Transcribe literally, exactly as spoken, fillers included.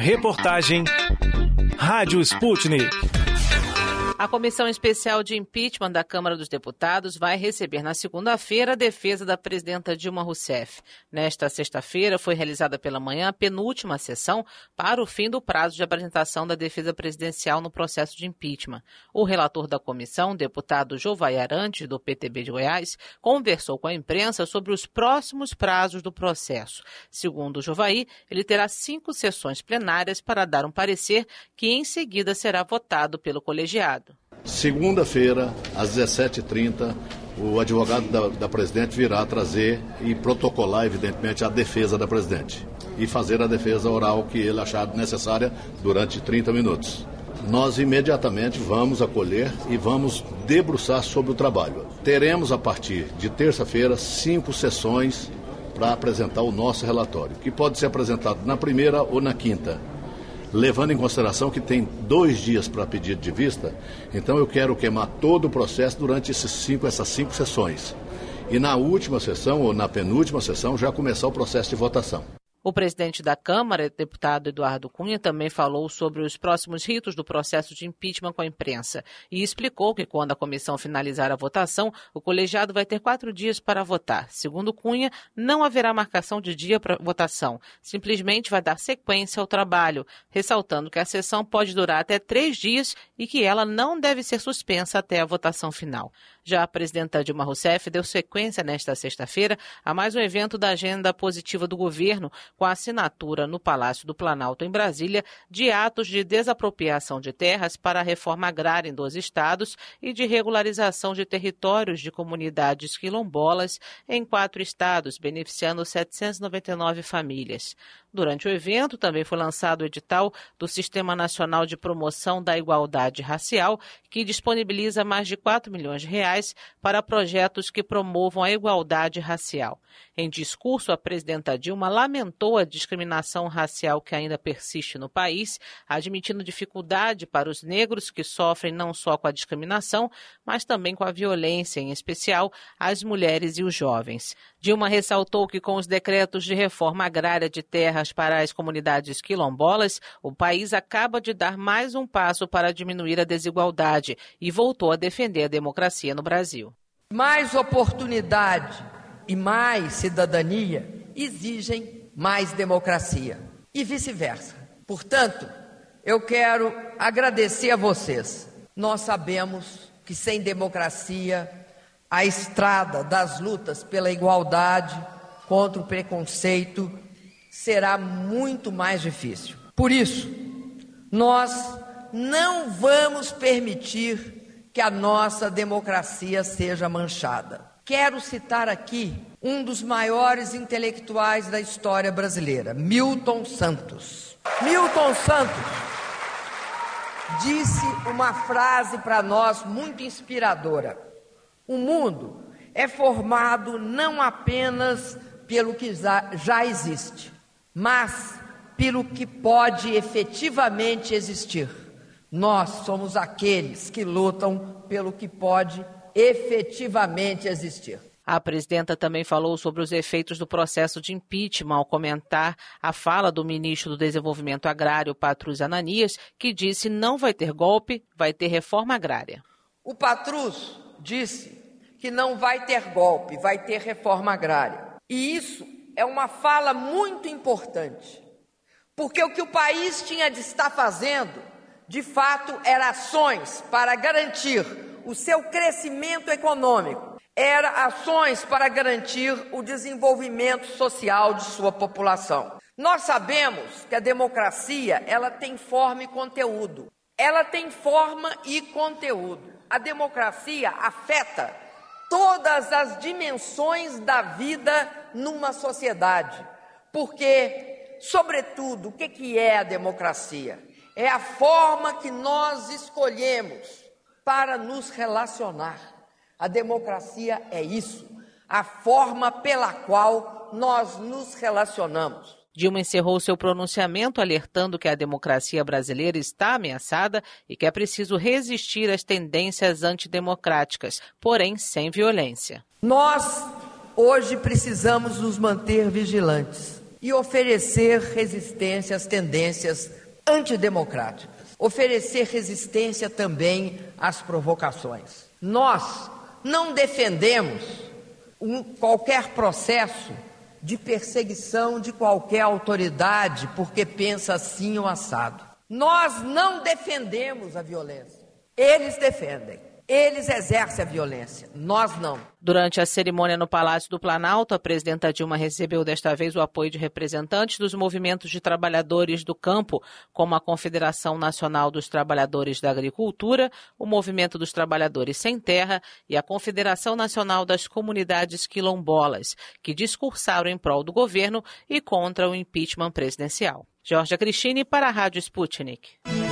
Reportagem Rádio Sputnik. A Comissão Especial de Impeachment da Câmara dos Deputados vai receber na segunda-feira a defesa da presidenta Dilma Rousseff. Nesta sexta-feira foi realizada pela manhã a penúltima sessão para o fim do prazo de apresentação da defesa presidencial no processo de impeachment. O relator da comissão, deputado Jovair Arantes, do P T B de Goiás, conversou com a imprensa sobre os próximos prazos do processo. Segundo Jovair, ele terá cinco sessões plenárias para dar um parecer que em seguida será votado pelo colegiado. Segunda-feira, às dezessete e trinta, o advogado da, da presidente virá trazer e protocolar, evidentemente, a defesa da presidente e fazer a defesa oral que ele achar necessária durante trinta minutos. Nós imediatamente vamos acolher e vamos debruçar sobre o trabalho. Teremos, a partir de terça-feira, cinco sessões para apresentar o nosso relatório, que pode ser apresentado na primeira ou na quinta. Levando em consideração que tem dois dias para pedido de vista, então eu quero queimar todo o processo durante esses cinco, essas cinco sessões. E na última sessão, ou na penúltima sessão, já começar o processo de votação. O presidente da Câmara, deputado Eduardo Cunha, também falou sobre os próximos ritos do processo de impeachment com a imprensa e explicou que quando a comissão finalizar a votação, o colegiado vai ter quatro dias para votar. Segundo Cunha, não haverá marcação de dia para votação, simplesmente vai dar sequência ao trabalho, ressaltando que a sessão pode durar até três dias e que ela não deve ser suspensa até a votação final. Já a presidenta Dilma Rousseff deu sequência nesta sexta-feira a mais um evento da agenda positiva do governo, com a assinatura no Palácio do Planalto, em Brasília, de atos de desapropriação de terras para a reforma agrária em doze estados e de regularização de territórios de comunidades quilombolas em quatro estados, beneficiando setecentas e noventa e nove famílias. Durante o evento, também foi lançado o edital do Sistema Nacional de Promoção da Igualdade Racial, que disponibiliza mais de quatro milhões de reais para projetos que promovam a igualdade racial. Em discurso, a presidenta Dilma lamentou a discriminação racial que ainda persiste no país, admitindo dificuldade para os negros que sofrem não só com a discriminação, mas também com a violência, em especial as mulheres e os jovens. Dilma ressaltou que com os decretos de reforma agrária de terras para as comunidades quilombolas, o país acaba de dar mais um passo para diminuir a desigualdade e voltou a defender a democracia no Brasil. Mais oportunidade e mais cidadania exigem mais democracia e vice-versa. Portanto, eu quero agradecer a vocês. Nós sabemos que sem democracia, a estrada das lutas pela igualdade, contra o preconceito, será muito mais difícil. Por isso, nós não vamos permitir que a nossa democracia seja manchada. Quero citar aqui um dos maiores intelectuais da história brasileira, Milton Santos. Milton Santos disse uma frase para nós muito inspiradora: o mundo é formado não apenas pelo que já existe, mas pelo que pode efetivamente existir. Nós somos aqueles que lutam pelo que pode efetivamente existir. A presidenta também falou sobre os efeitos do processo de impeachment ao comentar a fala do ministro do Desenvolvimento Agrário, Patrus Ananias, que disse não vai ter golpe, vai ter reforma agrária. O Patrus disse que não vai ter golpe, vai ter reforma agrária. E isso é uma fala muito importante, porque o que o país tinha de estar fazendo, de fato, era ações para garantir o seu crescimento econômico, era ações para garantir o desenvolvimento social de sua população. Nós sabemos que a democracia, ela tem forma e conteúdo. Ela tem forma e conteúdo. A democracia afeta todas as dimensões da vida numa sociedade. Porque, sobretudo, o que é a democracia? É a forma que nós escolhemos para nos relacionar. A democracia é isso, a forma pela qual nós nos relacionamos. Dilma encerrou seu pronunciamento alertando que a democracia brasileira está ameaçada e que é preciso resistir às tendências antidemocráticas, porém sem violência. Nós, hoje, precisamos nos manter vigilantes e oferecer resistência às tendências antidemocráticas. Oferecer resistência também às provocações. Nós não defendemos um, qualquer processo de perseguição de qualquer autoridade porque pensa assim ou assado. Nós não defendemos a violência. Eles defendem. Eles exercem a violência, nós não. Durante a cerimônia no Palácio do Planalto, a presidenta Dilma recebeu desta vez o apoio de representantes dos movimentos de trabalhadores do campo, como a Confederação Nacional dos Trabalhadores da Agricultura, o Movimento dos Trabalhadores Sem Terra e a Confederação Nacional das Comunidades Quilombolas, que discursaram em prol do governo e contra o impeachment presidencial. Georgia Cristine para a Rádio Sputnik.